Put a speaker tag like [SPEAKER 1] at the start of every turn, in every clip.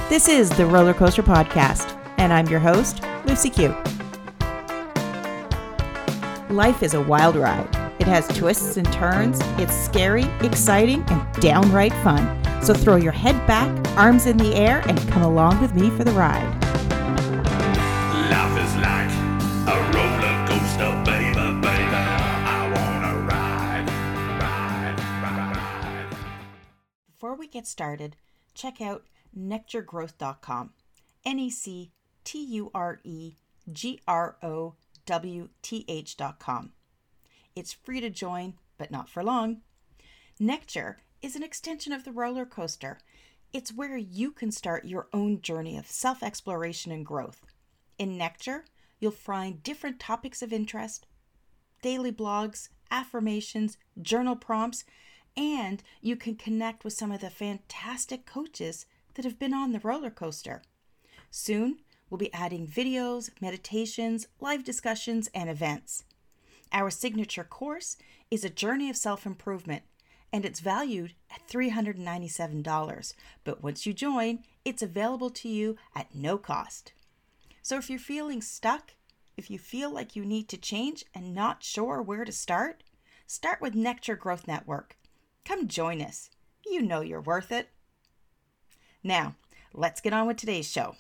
[SPEAKER 1] This is the Roller Coaster Podcast, and I'm your host, Lucy Q. Life is a wild ride. It has twists and turns. It's scary, exciting, and downright fun. So throw your head back, arms in the air, and come along with me for the ride.
[SPEAKER 2] Life is like a roller coaster, baby, baby. I wanna ride.
[SPEAKER 1] Before we get started, check out nectargrowth.com. nectargrowth.com. It's free to join, but not for long. Nectar is an extension of the roller coaster. It's where you can start your own journey of self-exploration and growth. In Nectar, you'll find different topics of interest, daily blogs, affirmations, journal prompts, and you can connect with some of the fantastic coaches that have been on the roller coaster. Soon, we'll be adding videos, meditations, live discussions, and events. Our signature course is a journey of self-improvement, and it's valued at $397. But once you join, it's available to you at no cost. So if you're feeling stuck, if you feel like you need to change and not sure where to start with Nectar Growth Network. Come join us. You know you're worth it. Now, let's get on with today's show.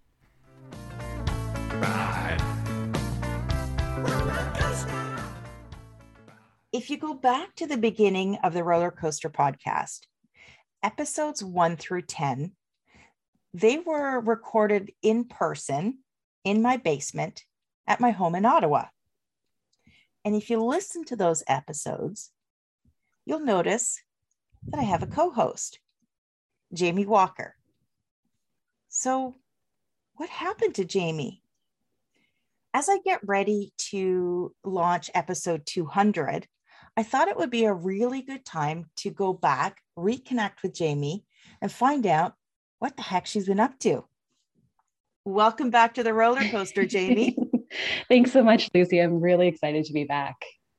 [SPEAKER 1] If you go back to the beginning of the Roller Coaster Podcast, episodes 1 through 10, they were recorded in person in my basement at my home in Ottawa. And if you listen to those episodes, you'll notice that I have a co-host, Jamie Walker. So what happened to Jamie? As I get ready to launch episode 200, I thought it would be a really good time to go back, reconnect with Jamie, and find out what the heck she's been up to. Welcome back to the roller coaster, Jamie.
[SPEAKER 3] Thanks so much, Lucy. I'm really excited to be back.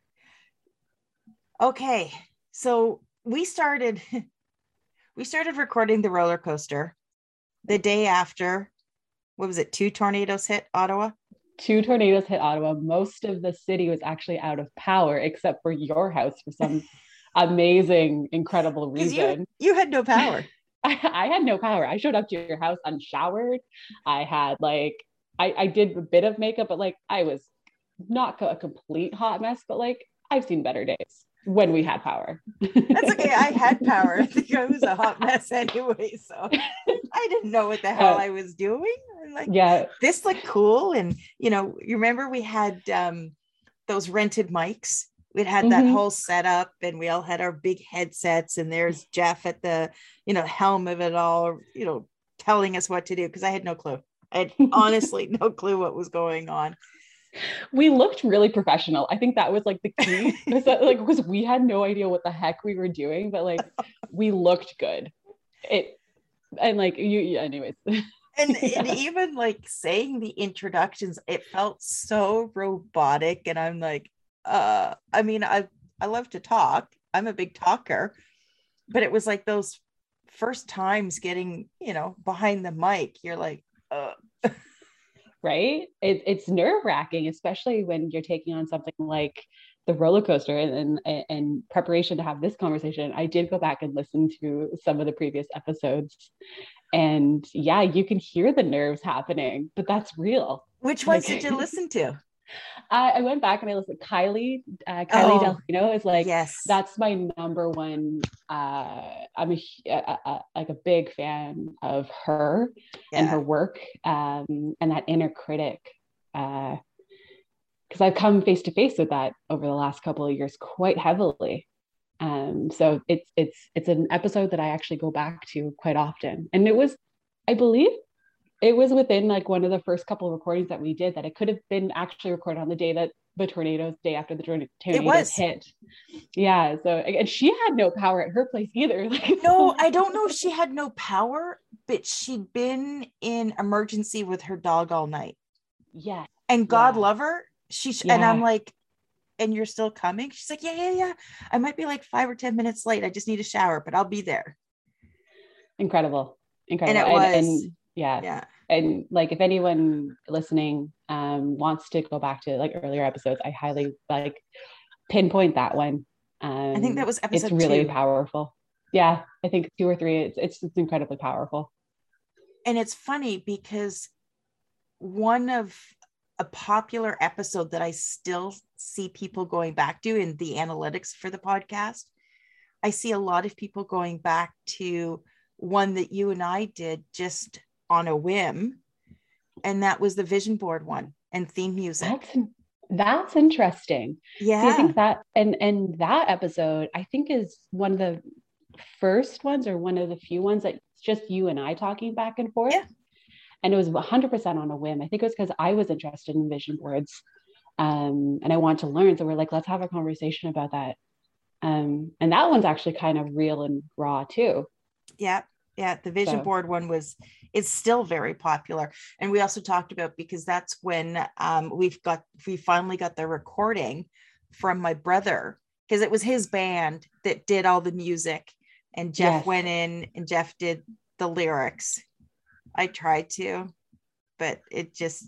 [SPEAKER 1] Okay, so we started recording the roller coaster the day after, what was it, 2 tornadoes hit Ottawa?
[SPEAKER 3] 2 tornadoes hit Ottawa. Most of the city was actually out of power, except for your house for some amazing, incredible reason.
[SPEAKER 1] You had no power.
[SPEAKER 3] I had no power. I showed up to your house unshowered. I had I did a bit of makeup, but I was not a complete hot mess, but I've seen better days when we had power.
[SPEAKER 1] That's okay. I had power. I think I was a hot mess anyway, so I didn't know what the hell I was doing. This looked cool. And, you remember we had those rented mics. We'd had that whole setup, and we all had our big headsets, and there's Jeff at the, helm of it all, telling us what to do, because I had no clue. I had honestly no clue what was going on.
[SPEAKER 3] We looked really professional. I think that was the key, because we had no idea what the heck we were doing, but we looked good. Anyways.
[SPEAKER 1] And even saying the introductions, it felt so robotic. And I'm I love to talk. I'm a big talker, but it was those first times getting, behind the mic, you're
[SPEAKER 3] right? It's nerve-wracking, especially when you're taking on something like the roller coaster and preparation to have this conversation. I did go back and listen to some of the previous episodes, and yeah, you can hear the nerves happening, but that's real.
[SPEAKER 1] Which ones did you listen to?
[SPEAKER 3] I went back and I listened. Kylie Delfino is
[SPEAKER 1] yes,
[SPEAKER 3] that's my number one. I'm a big fan of her and her work, and that inner critic, because I've come face to face with that over the last couple of years quite heavily. So it's an episode that I actually go back to quite often, and I believe it was within one of the first couple of recordings that we did that it could have been actually recorded on the day that the day after the tornadoes hit. Yeah. So, and she had no power at her place either.
[SPEAKER 1] No, I don't know if she had no power, but she'd been in emergency with her dog all night.
[SPEAKER 3] Yeah.
[SPEAKER 1] And God love her. And I'm and you're still coming? She's like, yeah. I might be 5 or 10 minutes late. I just need a shower, but I'll be there.
[SPEAKER 3] Incredible.
[SPEAKER 1] And it was,
[SPEAKER 3] Yeah.
[SPEAKER 1] Yeah.
[SPEAKER 3] And like, if anyone listening wants to go back to like earlier episodes, I highly like pinpoint that one.
[SPEAKER 1] I think that was
[SPEAKER 3] It's
[SPEAKER 1] episode
[SPEAKER 3] really
[SPEAKER 1] 2.
[SPEAKER 3] powerful. Yeah, I think 2 or 3. It's incredibly powerful.
[SPEAKER 1] And it's funny because one of a popular episode that I still see people going back to in the analytics for the podcast, I see a lot of people going back to one that you and I did just on a whim, and that was the vision board one and theme music.
[SPEAKER 3] That's interesting.
[SPEAKER 1] Yeah.
[SPEAKER 3] See, I think that and that episode, I think, is one of the first ones, or one of the few ones that it's just you and I talking back and forth.
[SPEAKER 1] Yeah.
[SPEAKER 3] And it was 100% on a whim. I think it was because I was interested in vision boards, and I wanted to learn. So we're like, let's have a conversation about that. And that one's actually kind of real and raw too.
[SPEAKER 1] Yeah. Yeah. The vision board one it's still very popular. And we also talked about, because that's when we finally got the recording from my brother, because it was his band that did all the music, and Jeff went in and Jeff did the lyrics. I tried to, but it just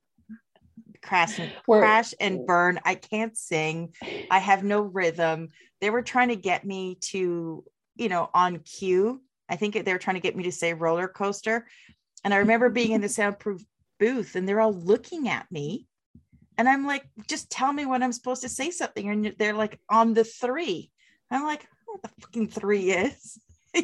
[SPEAKER 1] crash and burn. I can't sing. I have no rhythm. They were trying to get me to, on cue. I think they were trying to get me to say roller coaster. And I remember being in the soundproof booth and they're all looking at me. And I'm like, just tell me when I'm supposed to say something. And they're like, on the 3. I'm like, I don't know what the fucking 3 is.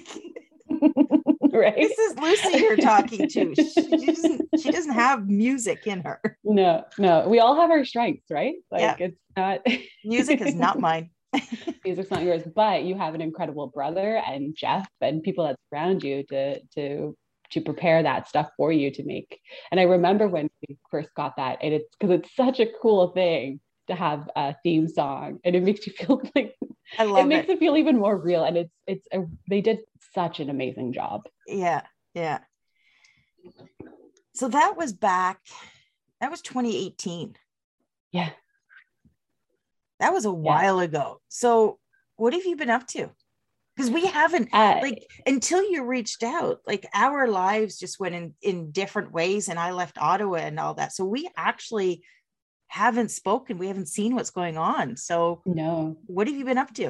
[SPEAKER 3] Right.
[SPEAKER 1] This is Lucy you're talking to. She doesn't have music in her.
[SPEAKER 3] No, we all have our strengths, right? Like, it's not
[SPEAKER 1] music is not mine.
[SPEAKER 3] Music's not yours, but you have an incredible brother and Jeff and people that surround you to prepare that stuff for you to make. And I remember when we first got that, and it's because it's such a cool thing to have a theme song, and it makes you feel like it makes it feel even more real. And they did such an amazing job.
[SPEAKER 1] Yeah. So that was 2018.
[SPEAKER 3] Yeah.
[SPEAKER 1] That was a while ago. So what have you been up to? Because we haven't until you reached out, like our lives just went in different ways, and I left Ottawa and all that. So we actually haven't spoken. We haven't seen what's going on. So
[SPEAKER 3] no,
[SPEAKER 1] what have you been up to?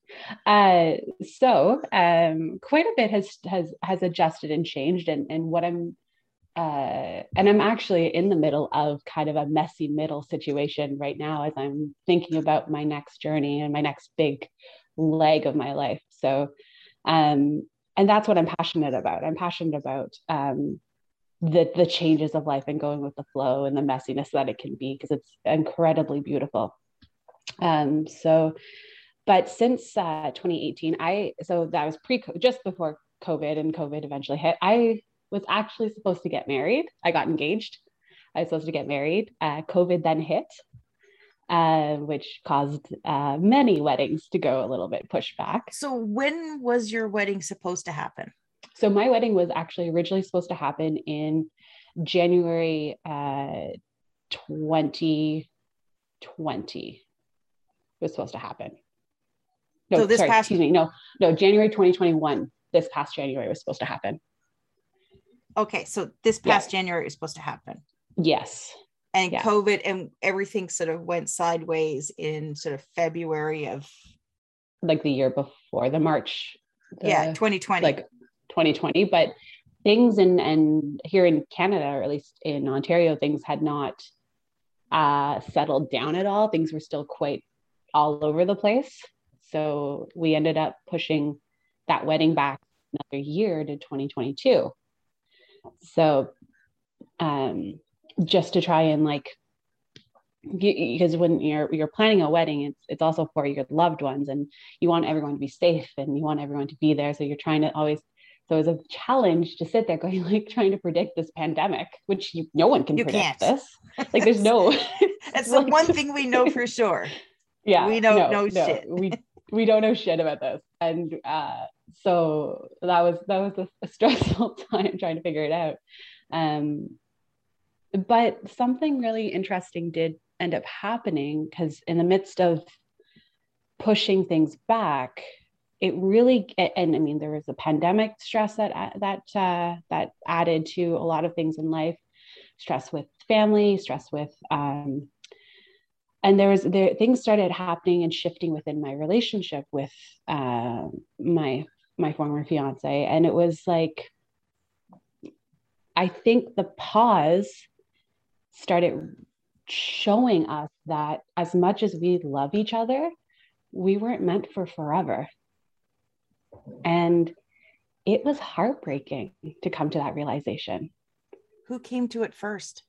[SPEAKER 3] So quite a bit has adjusted and changed, and what I'm actually in the middle of kind of a messy middle situation right now as I'm thinking about my next journey and my next big leg of my life. So, and that's what I'm passionate about. I'm passionate about the changes of life and going with the flow and the messiness that it can be, because it's incredibly beautiful. But since 2018, so that was just before COVID, and COVID eventually hit. I was actually supposed to get married. I got engaged. I was supposed to get married. COVID then hit, which caused many weddings to go a little bit pushed back.
[SPEAKER 1] So when was your wedding supposed to happen?
[SPEAKER 3] So my wedding was actually originally supposed to happen in January 2020. It was supposed to happen. No,
[SPEAKER 1] so
[SPEAKER 3] January 2021. This past January was supposed to happen.
[SPEAKER 1] Okay, so this past January was supposed to happen.
[SPEAKER 3] Yes.
[SPEAKER 1] And COVID and everything sort of went sideways in sort of February of
[SPEAKER 3] like the year before, the March.
[SPEAKER 1] 2020.
[SPEAKER 3] Like 2020. But things and here in Canada, or at least in Ontario, things had not settled down at all. Things were still quite all over the place. So we ended up pushing that wedding back another year to 2022. So just to try and because when you're planning a wedding, it's also for your loved ones, and you want everyone to be safe and you want everyone to be there. So you're trying to always, so it was a challenge to sit there going trying to predict this pandemic, which no one can predict this. Like there's no,
[SPEAKER 1] that's the one thing we know for sure.
[SPEAKER 3] Yeah.
[SPEAKER 1] We don't know shit.
[SPEAKER 3] We don't know shit about this. And so that was a stressful time trying to figure it out. But something really interesting did end up happening, because in the midst of pushing things back, it really, and I mean, there was a pandemic stress that added to a lot of things in life, stress with family, stress with, and there things started happening and shifting within my relationship with my former fiance. And it was like, I think the pause started showing us that as much as we love each other, we weren't meant for forever. And it was heartbreaking to come to that realization.
[SPEAKER 1] Who came to it first?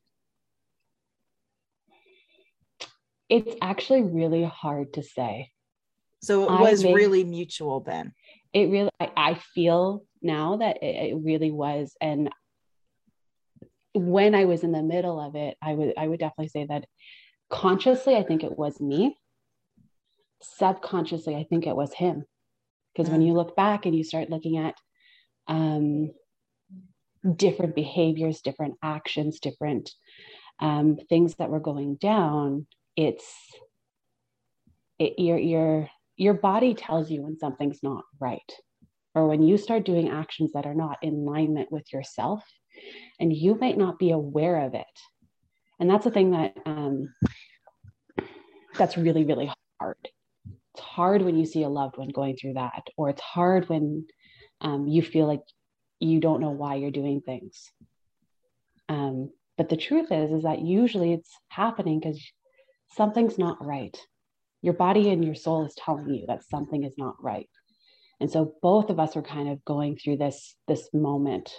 [SPEAKER 3] It's actually really hard to say.
[SPEAKER 1] So it was really mutual then.
[SPEAKER 3] It really, I feel now that it really was. And when I was in the middle of it, I would definitely say that consciously, I think it was me. Subconsciously, I think it was him. Because when you look back and you start looking at different behaviors, different actions, different things that were going down, your body tells you when something's not right, or when you start doing actions that are not in alignment with yourself, and you might not be aware of it. And that's the thing that that's really, really hard. It's hard when you see a loved one going through that, or it's hard when you feel like you don't know why you're doing things. But the truth is that usually it's happening because something's not right. Your body and your soul is telling you that something is not right. And so both of us were kind of going through this moment.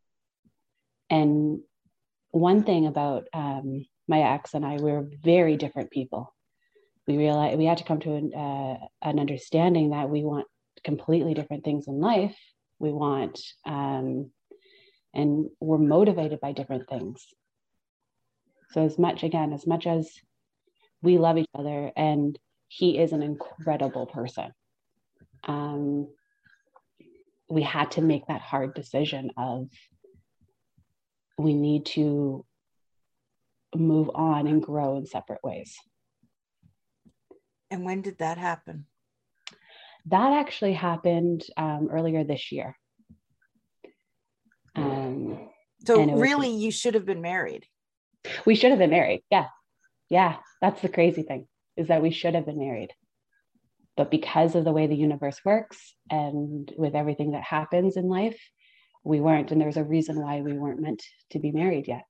[SPEAKER 3] And one thing about my ex and I, we were very different people. We realized we had to come to an understanding that we want completely different things in life. We want, and we're motivated by different things. So as much as we love each other, and he is an incredible person, we had to make that hard decision of, we need to move on and grow in separate ways.
[SPEAKER 1] And when did that happen?
[SPEAKER 3] That actually happened earlier this year.
[SPEAKER 1] So really, you should have been married.
[SPEAKER 3] We should have been married. Yeah. That's the crazy thing, is that we should have been married. But because of the way the universe works and with everything that happens in life, we weren't. And there's a reason why we weren't meant to be married yet.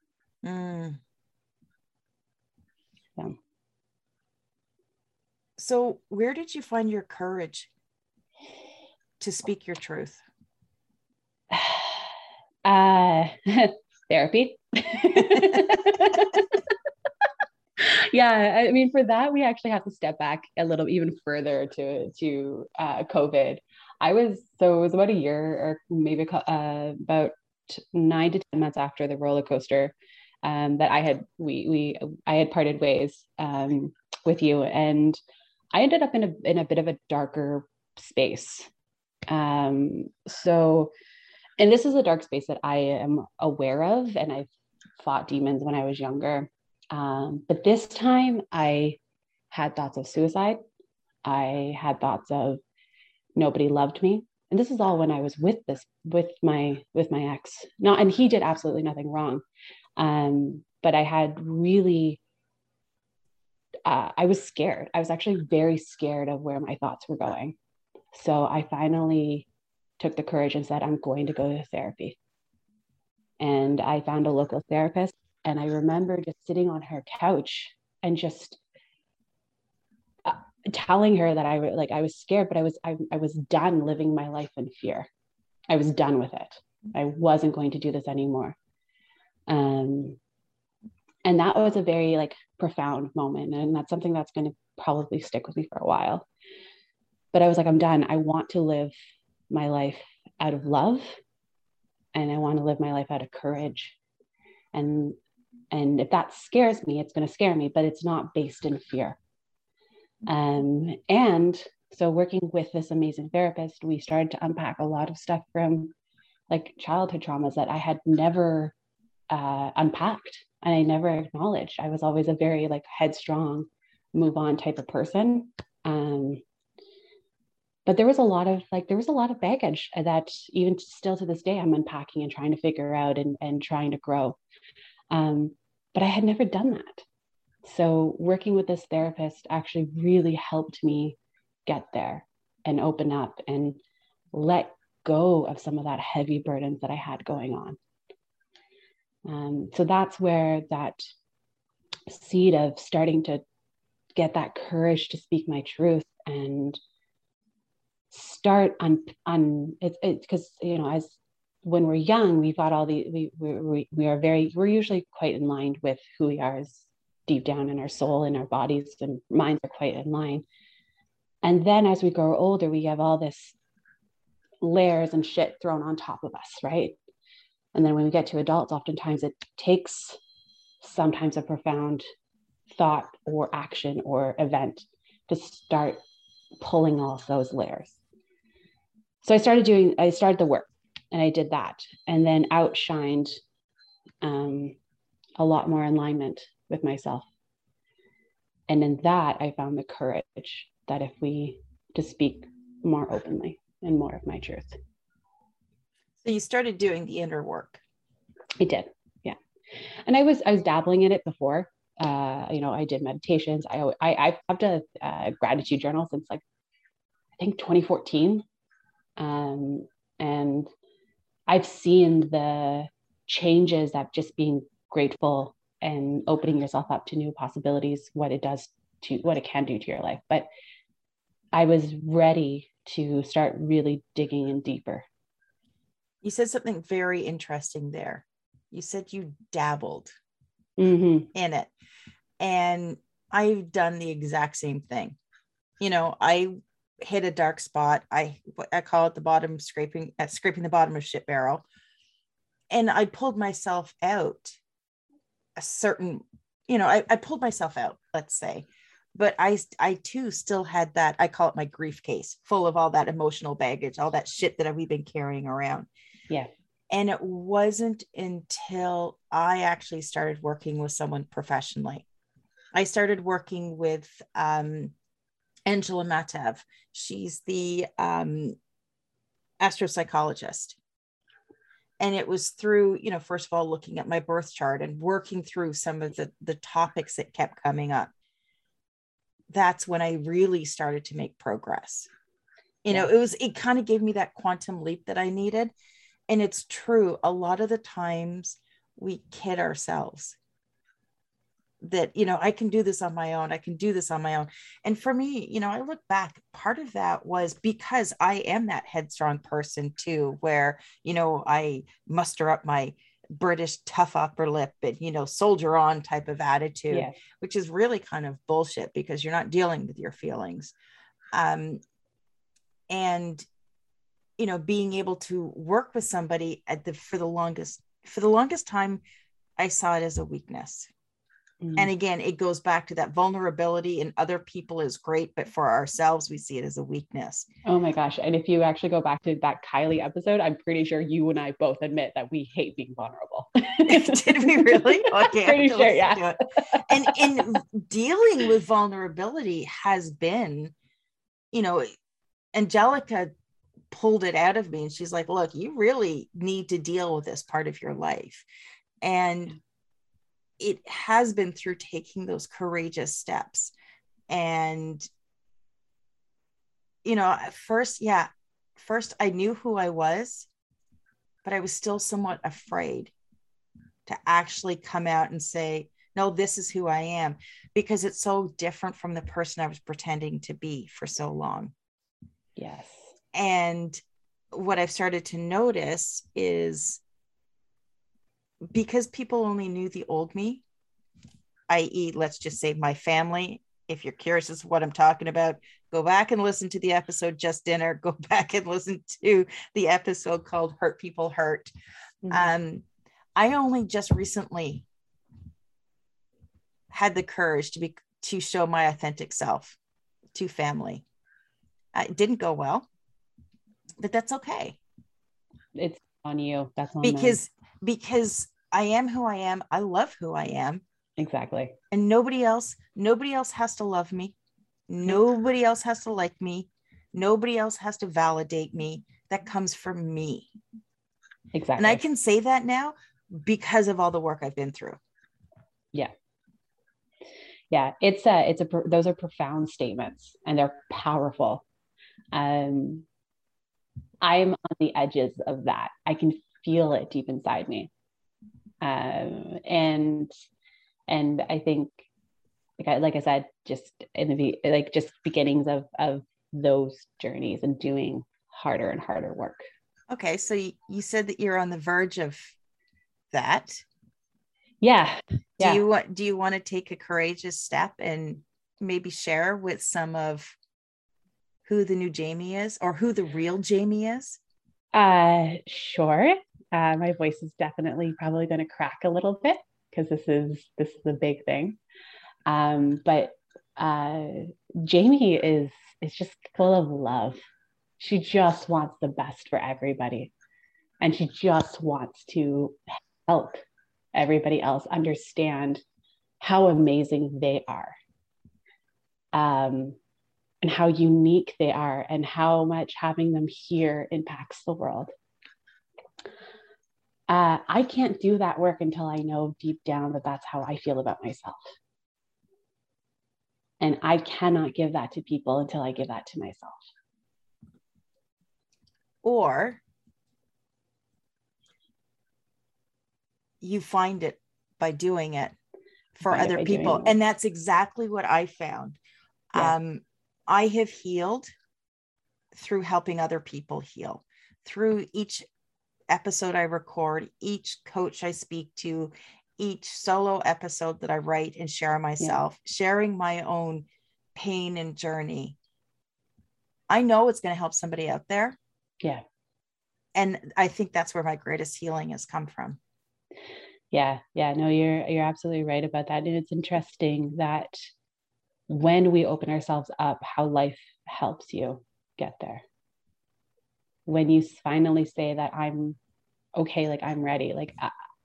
[SPEAKER 1] So where did you find your courage to speak your truth?
[SPEAKER 3] Therapy. Yeah, I mean, for that, we actually have to step back a little even further to COVID. It was about a year, or maybe about 9 to 10 months after the roller coaster, that I had parted ways with you, and I ended up in a bit of a darker space. So, and this is a dark space that I am aware of, and I've fought demons when I was younger. But this time I had thoughts of suicide. I had thoughts of nobody loved me. And this is all when I was with my ex. No, and he did absolutely nothing wrong. But I had really, I was scared. I was actually very scared of where my thoughts were going. So I finally took the courage and said, I'm going to go to therapy. And I found a local therapist. And I remember just sitting on her couch and just telling her that I was scared, but I was done living my life in fear. I was done with it. I wasn't going to do this anymore. And that was a very profound moment. And that's something that's going to probably stick with me for a while. But I was like, I'm done. I want to live my life out of love. And I want to live my life out of courage. And if that scares me, it's going to scare me, but it's not based in fear. And so working with this amazing therapist, we started to unpack a lot of stuff from childhood traumas that I had never unpacked and I never acknowledged. I was always a very headstrong, move on type of person. but there was a lot of baggage that even still to this day I'm unpacking and trying to figure out and trying to grow. But I had never done that. So working with this therapist actually really helped me get there and open up and let go of some of that heavy burdens that I had going on. So that's where that seed of starting to get that courage to speak my truth and start on it's because, you know, as when we're young, we've got all the, we're usually quite in line with who we are as deep down in our soul and our bodies and minds are quite in line. And then as we grow older, we have all this layers and shit thrown on top of us, right? And then when we get to adults, oftentimes it takes sometimes a profound thought or action or event to start pulling off those layers. So I started the work and I did that, and then outshined a lot more alignment with myself. And in that, I found the courage that to speak more openly and more of my truth.
[SPEAKER 1] So you started doing the inner work.
[SPEAKER 3] I did. Yeah. And I was dabbling in it before. You know, I did meditations. I've done a gratitude journal since like, I think 2014. And I've seen the changes that just being grateful and opening yourself up to new possibilities, what it can do to your life. But I was ready to start really digging in deeper.
[SPEAKER 1] You said something very interesting there. You said you dabbled
[SPEAKER 3] in
[SPEAKER 1] it. And I've done the exact same thing. You know, I hit a dark spot. I call it the bottom scraping the bottom of shit barrel. And I pulled myself out I pulled myself out, let's say, but I too still had that, I call it my grief case, full of all that emotional baggage, all that shit that we've been carrying around.
[SPEAKER 3] Yeah.
[SPEAKER 1] And it wasn't until I actually started working with someone professionally. I started working with Angela Matev. She's the astropsychologist. And it was through, you know, first of all, looking at my birth chart and working through some of the topics that kept coming up. That's when I really started to make progress. You know, it kind of gave me that quantum leap that I needed. And it's true. A lot of the times we kid ourselves that, you know, I can do this on my own. I can do this on my own. And for me, you know, I look back, part of that was because I am that headstrong person too, where, you know, I muster up my British tough upper lip and, you know, soldier on type of attitude, which is really kind of bullshit because you're not dealing with your feelings. And, you know, being able to work with somebody for the longest time, I saw it as a weakness. And again, it goes back to that vulnerability in other people is great, but for ourselves, we see it as a weakness.
[SPEAKER 3] Oh my gosh. And if you actually go back to that Kylie episode, I'm pretty sure you and I both admit that we hate being vulnerable.
[SPEAKER 1] Did we really? Okay.
[SPEAKER 3] Pretty sure, yeah.
[SPEAKER 1] And in dealing with vulnerability has been, you know, Angelica pulled it out of me and she's like, look, you really need to deal with this part of your life. And it has been through taking those courageous steps. And, you know, first I knew who I was, but I was still somewhat afraid to actually come out and say, no, this is who I am, because it's so different from the person I was pretending to be for so long.
[SPEAKER 3] Yes.
[SPEAKER 1] And what I've started to notice is, because people only knew the old me, i.e., let's just say my family. If you're curious as to what I'm talking about, go back and listen to the episode Just Dinner. Go back and listen to the episode called Hurt People Hurt. I only just recently had the courage to show my authentic self to family. It didn't go well, but that's okay.
[SPEAKER 3] It's on you. That's on
[SPEAKER 1] because I am who I am. I love who I am.
[SPEAKER 3] Exactly.
[SPEAKER 1] And nobody else has to love me. Nobody else has to like me. Nobody else has to validate me. That comes from me.
[SPEAKER 3] Exactly.
[SPEAKER 1] And I can say that now because of all the work I've been through.
[SPEAKER 3] Yeah. Yeah. Those are profound statements, and they're powerful. I'm on the edges of that. I can feel it deep inside me. And I think, like I said, just just beginnings of those journeys and doing harder and harder work.
[SPEAKER 1] Okay. So you said that you're on the verge of that.
[SPEAKER 3] Yeah.
[SPEAKER 1] Do you want to take a courageous step and maybe share with some of who the new Jamie is, or who the real Jamie is?
[SPEAKER 3] Sure. My voice is definitely probably going to crack a little bit because this is a big thing. But Jamie is just full of love. She just wants the best for everybody, and she just wants to help everybody else understand how amazing they are, and how unique they are, and how much having them here impacts the world. I can't do that work until I know deep down that that's how I feel about myself. And I cannot give that to people until I give that to myself.
[SPEAKER 1] Or you find it by doing it for other people. And that's exactly what I found. Yeah. I have healed through helping other people heal, through each episode I record, each coach I speak to, each solo episode that I write and share myself, sharing my own pain and journey. I know it's going to help somebody out there.
[SPEAKER 3] Yeah.
[SPEAKER 1] And I think that's where my greatest healing has come from.
[SPEAKER 3] Yeah. No, you're absolutely right about that. And it's interesting that when we open ourselves up, how life helps you get there. When you finally say that I'm okay, like I'm ready, like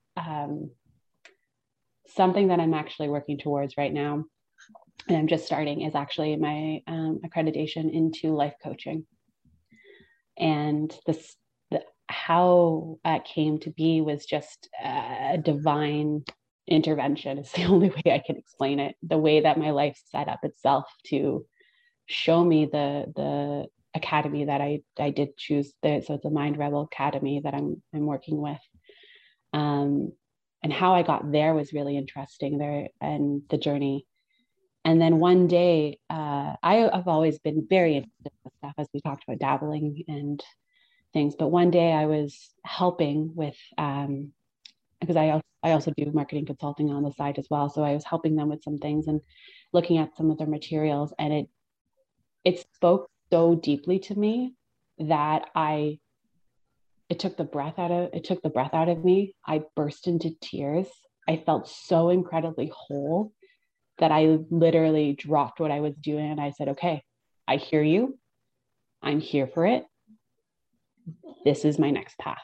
[SPEAKER 3] something that I'm actually working towards right now, and I'm just starting, is actually my accreditation into life coaching. And how that came to be was just a divine intervention. It's the only way I can explain it. The way that my life set up itself to show me the academy that I did choose. So it's a Mind Rebel Academy that I'm working with. And how I got there was really interesting there, and the journey. And then one day, I've always been very interested in stuff, as we talked about, dabbling and things. But one day I was helping with, because I also do marketing consulting on the side as well. So I was helping them with some things and looking at some of their materials, and it spoke so deeply to me that it took the breath out of me. I burst into tears. I felt so incredibly whole that I literally dropped what I was doing, and I said, okay, I hear you. I'm here for it. This is my next path.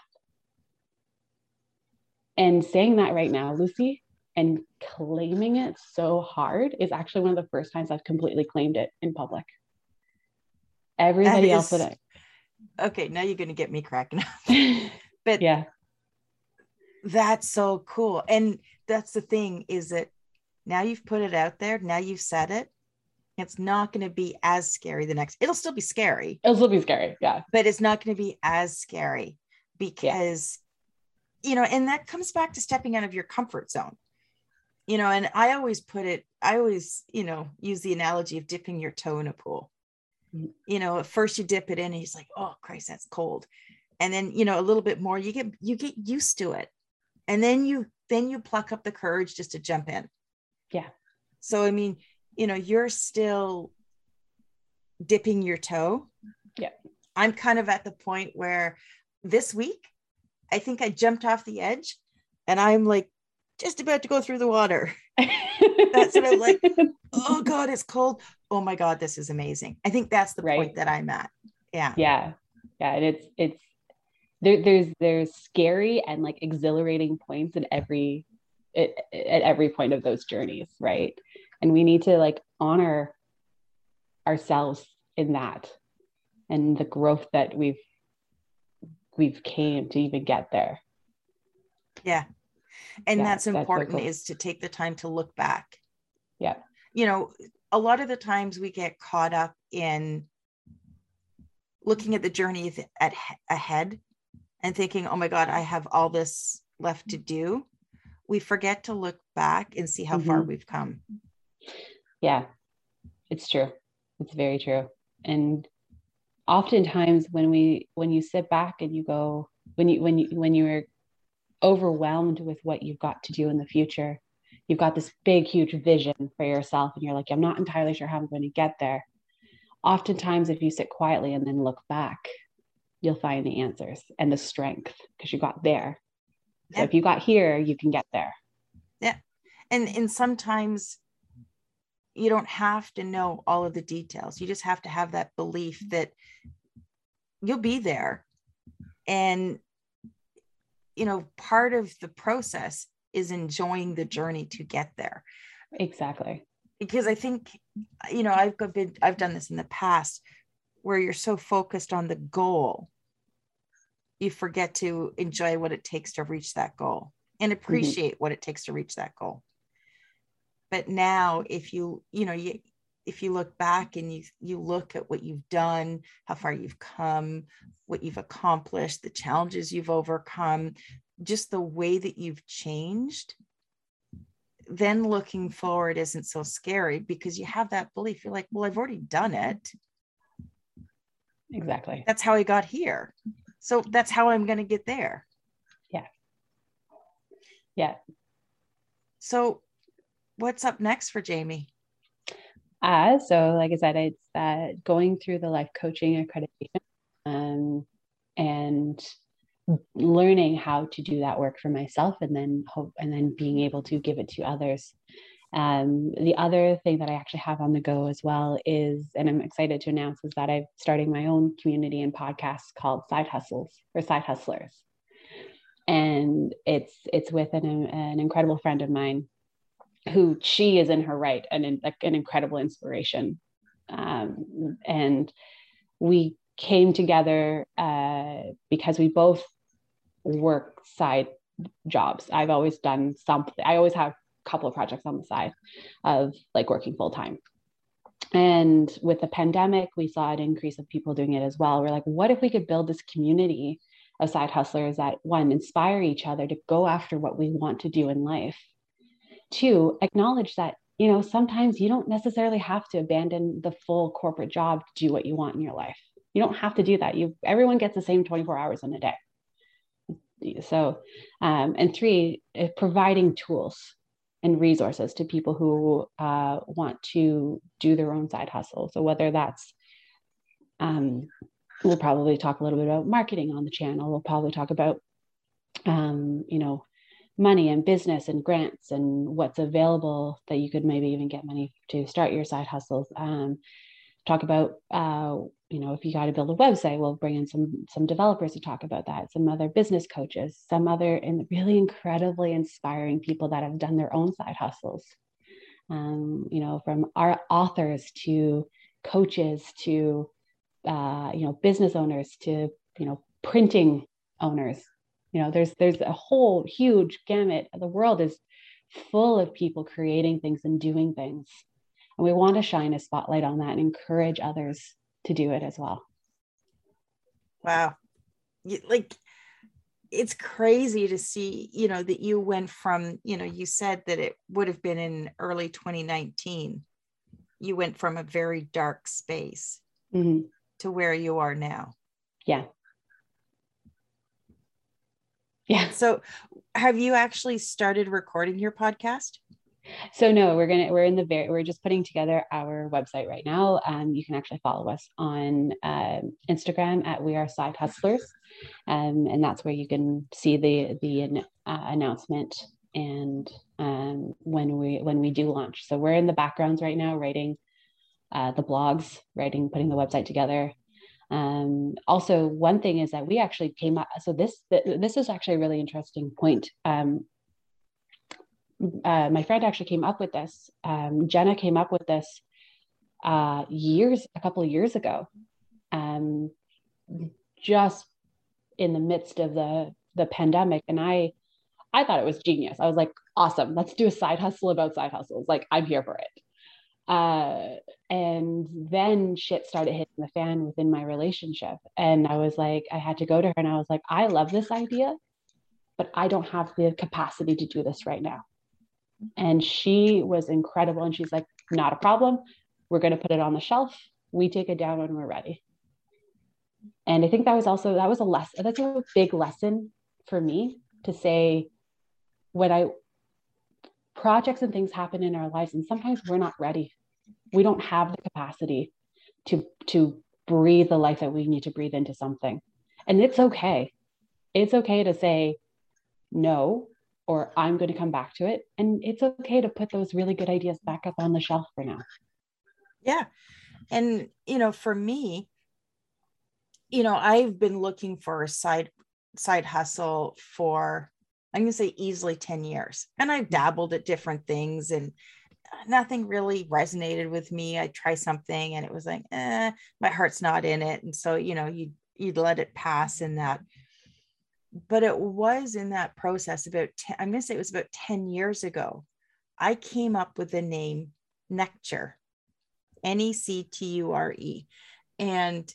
[SPEAKER 3] And saying that right now, Lucy, and claiming it so hard, is actually one of the first times I've completely claimed it in public. Everybody else that
[SPEAKER 1] okay, now you're going to get me cracking up. But
[SPEAKER 3] yeah,
[SPEAKER 1] that's so cool. And that's the thing, is that now you've put it out there, now you've said it, it's not going to be as scary it'll still be scary.
[SPEAKER 3] Yeah.
[SPEAKER 1] But it's not going to be as scary because, and that comes back to stepping out of your comfort zone. And I always use the analogy of dipping your toe in a pool. At first you dip it in and he's like, oh Christ, that's cold. And then, a little bit more, you get used to it. And then you pluck up the courage just to jump in.
[SPEAKER 3] Yeah.
[SPEAKER 1] So, I mean, you're still dipping your toe.
[SPEAKER 3] Yeah. I'm
[SPEAKER 1] kind of at the point where this week, I think I jumped off the edge and I'm like just about to go through the water. That's what I'm like. Oh God, it's cold. Oh my God, this is amazing. I think that's the point that I'm at. Yeah.
[SPEAKER 3] Yeah. And it's there's scary and like exhilarating points at every point of those journeys, right? And we need to like honor ourselves in that. and the growth that we've came to even get there.
[SPEAKER 1] Yeah. And
[SPEAKER 3] Yeah,
[SPEAKER 1] that's important,
[SPEAKER 3] so cool.
[SPEAKER 1] is to take the time to look back.
[SPEAKER 3] Yeah.
[SPEAKER 1] You know, a lot of the times we get caught up in looking at the journey ahead and thinking, oh my God, I have all this left to do. We forget to look back and see how far we've come.
[SPEAKER 3] Yeah, it's true. It's very true. And oftentimes when you sit back and you go, when you're overwhelmed with what you've got to do in the future, you've got this big, huge vision for yourself, and you're like, I'm not entirely sure how I'm going to get there. Oftentimes, if you sit quietly and then look back, you'll find the answers and the strength, because you got there. So if you got here, you can get there.
[SPEAKER 1] Yeah. And sometimes you don't have to know all of the details. You just have to have that belief that you'll be there. And, you know, part of the process is enjoying the journey to get there.
[SPEAKER 3] Exactly.
[SPEAKER 1] Because I think, you know, I've done this in the past, where you're so focused on the goal, you forget to enjoy what it takes to reach that goal and appreciate what it takes to reach that goal. But now, if you look back and you look at what you've done, how far you've come, what you've accomplished, the challenges you've overcome, just the way that you've changed, then looking forward isn't so scary, because you have that belief. You're like, well, I've already done it.
[SPEAKER 3] Exactly.
[SPEAKER 1] That's how I got here. So that's how I'm going to get there.
[SPEAKER 3] Yeah. Yeah.
[SPEAKER 1] So what's up next for Jamie?
[SPEAKER 3] So like I said, it's going through the life coaching accreditation, and learning how to do that work for myself, and then being able to give it to others. The other thing that I actually have on the go as well is, and I'm excited to announce, is that I'm starting my own community and podcast called Side Hustles, or Side Hustlers. And it's with an incredible friend of mine, who, she is in her right, and an incredible inspiration. And we came together because we both work side jobs. I've always done something. I always have a couple of projects on the side of like working full time. And with the pandemic, we saw an increase of people doing it as well. We're like, what if we could build this community of side hustlers that, one, inspire each other to go after what we want to do in life. Two, acknowledge that, you know, sometimes you don't necessarily have to abandon the full corporate job to do what you want in your life. You don't have to do that. Everyone gets the same 24 hours in a day. So, and three, providing tools and resources to people who want to do their own side hustle. So whether that's, we'll probably talk a little bit about marketing on the channel. We'll probably talk about, money and business and grants and what's available that you could maybe even get money to start your side hustles. Talk about, if you got to build a website, we'll bring in some developers to talk about that, some other business coaches, some other really incredibly inspiring people that have done their own side hustles. From our authors to coaches to, business owners to, printing owners. There's a whole huge gamut. The world is full of people creating things and doing things. And we want to shine a spotlight on that and encourage others to do it as well.
[SPEAKER 1] Wow. It's crazy to see, that you went from, you said that it would have been in early 2019. You went from a very dark space to where you are now.
[SPEAKER 3] Yeah. Yeah.
[SPEAKER 1] So have you actually started recording your podcast?
[SPEAKER 3] So no, we're just putting together our website right now. You can actually follow us on Instagram at We Are Side Hustlers. And that's where you can see the announcement and when we do launch. So we're in the backgrounds right now, writing the blogs, putting the website together. Also, one thing is that we actually came up. So this is actually a really interesting point. My friend actually came up with this. Jenna came up with this a couple of years ago. just in the midst of the pandemic. And I thought it was genius. I was like, awesome, let's do a side hustle about side hustles. Like, I'm here for it. And then shit started hitting the fan within my relationship. And I was like, I had to go to her and I was like, I love this idea, but I don't have the capacity to do this right now. And she was incredible. And she's like, not a problem. We're going to put it on the shelf. We take it down when we're ready. And I think that was a lesson. That's a big lesson for me to say, when projects and things happen in our lives, and sometimes we're not ready. We don't have the capacity to breathe the life that we need to breathe into something. And it's okay. It's okay to say no, or I'm going to come back to it. And it's okay to put those really good ideas back up on the shelf for now.
[SPEAKER 1] Yeah. And, for me, I've been looking for a side hustle for, I'm going to say easily 10 years. And I've dabbled at different things and nothing really resonated with me. I try something and it was like, my heart's not in it. And so, you'd let it pass in that. But it was in that process I'm going to say it was about 10 years ago, I came up with the name Necture, Necture. And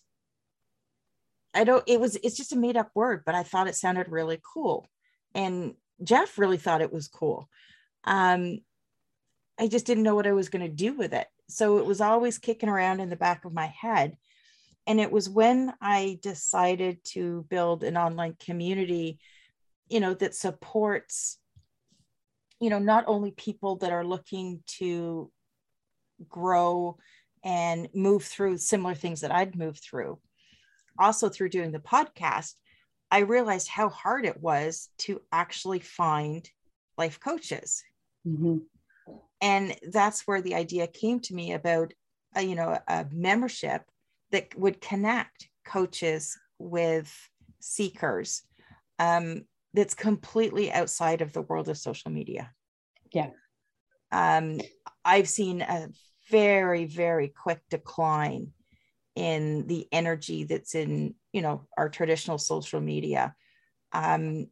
[SPEAKER 1] it's just a made up word, but I thought it sounded really cool. And Jeff really thought it was cool. I just didn't know what I was going to do with it. So it was always kicking around in the back of my head. And it was when I decided to build an online community, that supports, not only people that are looking to grow and move through similar things that I'd moved through. Also through doing the podcast, I realized how hard it was to actually find life coaches.
[SPEAKER 3] Mm-hmm.
[SPEAKER 1] And that's where the idea came to me about, a membership that would connect coaches with seekers, that's completely outside of the world of social media.
[SPEAKER 3] Yeah.
[SPEAKER 1] I've seen a very, very quick decline in the energy that's in, our traditional social media. And,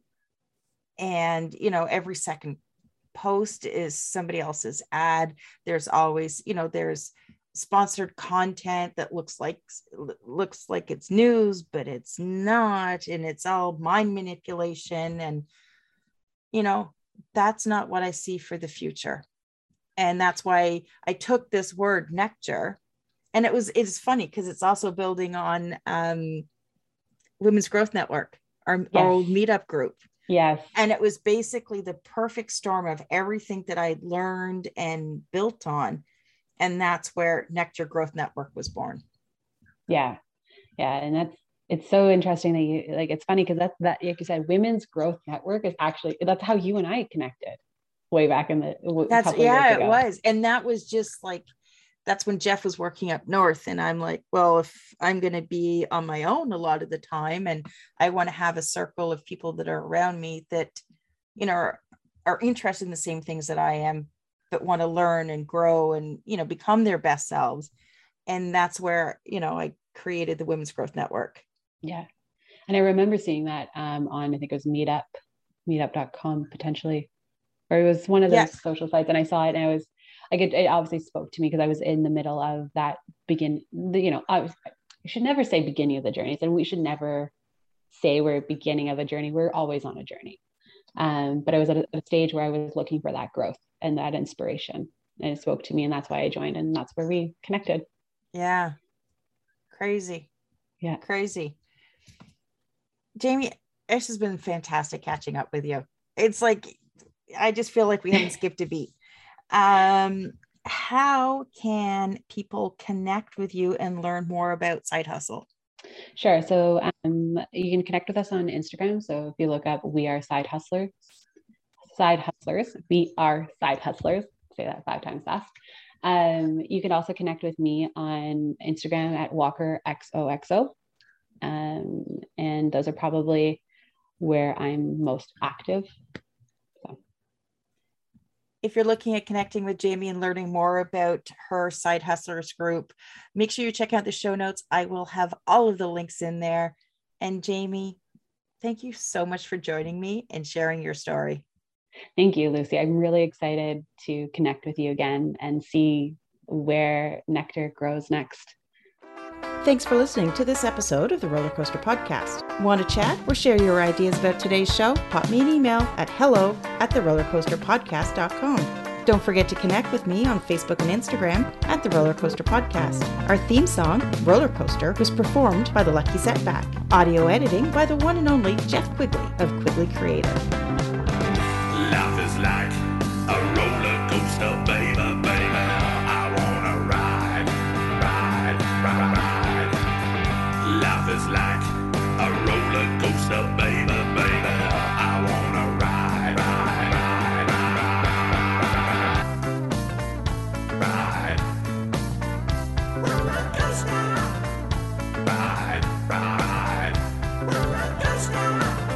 [SPEAKER 1] every second post is somebody else's ad. There's always, there's sponsored content that looks like it's news, but it's not. And it's all mind manipulation. And, that's not what I see for the future. And that's why I took this word Necture. And it's funny because it's also building on Women's Growth Network, our old meetup group.
[SPEAKER 3] Yes.
[SPEAKER 1] And it was basically the perfect storm of everything that I learned and built on. And that's where Necture Growth Network was born.
[SPEAKER 3] Yeah. Yeah. And it's so interesting that you, like, it's funny because that, like you said, Women's Growth Network is actually, that's how you and I connected way back in the,
[SPEAKER 1] it was. And that was just like, that's when Jeff was working up north. And I'm like, well, if I'm going to be on my own a lot of the time, and I want to have a circle of people that are around me that, are interested in the same things that I am, but want to learn and grow and, become their best selves. And that's where, I created the Women's Growth Network.
[SPEAKER 3] Yeah. And I remember seeing that on, I think it was meetup.com potentially, or it was one of those social sites. And I saw it and it obviously spoke to me because I was in the middle of that I should never say beginning of the journeys, and we should never say we're beginning of a journey. We're always on a journey. But I was at a stage where I was looking for that growth and that inspiration, and it spoke to me, and that's why I joined, and that's where we connected.
[SPEAKER 1] Yeah. Crazy.
[SPEAKER 3] Yeah.
[SPEAKER 1] Crazy. Jamie, this has been fantastic catching up with you. It's like, I just feel like we haven't skipped a beat. How can people connect with you and learn more about Side Hustle?
[SPEAKER 3] Sure. So you can connect with us on Instagram. So if you look up We Are Side Hustlers, We Are Side Hustlers, say that 5 times fast. You can also connect with me on Instagram at WalkerXOXO. And those are probably where I'm most active. So.
[SPEAKER 1] If you're looking at connecting with Jamie and learning more about her Side Hustlers group, make sure you check out the show notes. I will have all of the links in there. And Jamie, thank you so much for joining me and sharing your story.
[SPEAKER 3] Thank you, Lucy. I'm really excited to connect with you again and see where Nectar grows next.
[SPEAKER 1] Thanks for listening to this episode of the Roller Coaster Podcast. Want to chat or share your ideas about today's show? Pop me an email at hello@therollercoasterpodcast.com. Don't forget to connect with me on Facebook and Instagram at The Roller Coaster Podcast. Our theme song, Roller Coaster, was performed by The Lucky Setback. Audio editing by the one and only Jeff Quigley of Quigley Creator.
[SPEAKER 2] Life is like a roller coaster, baby, baby. I wanna ride, ride, ride, ride. Life is like a roller coaster, baby, baby. I wanna ride, ride, ride, ride, ride. Roller coaster. Ride, ride. Roller coaster.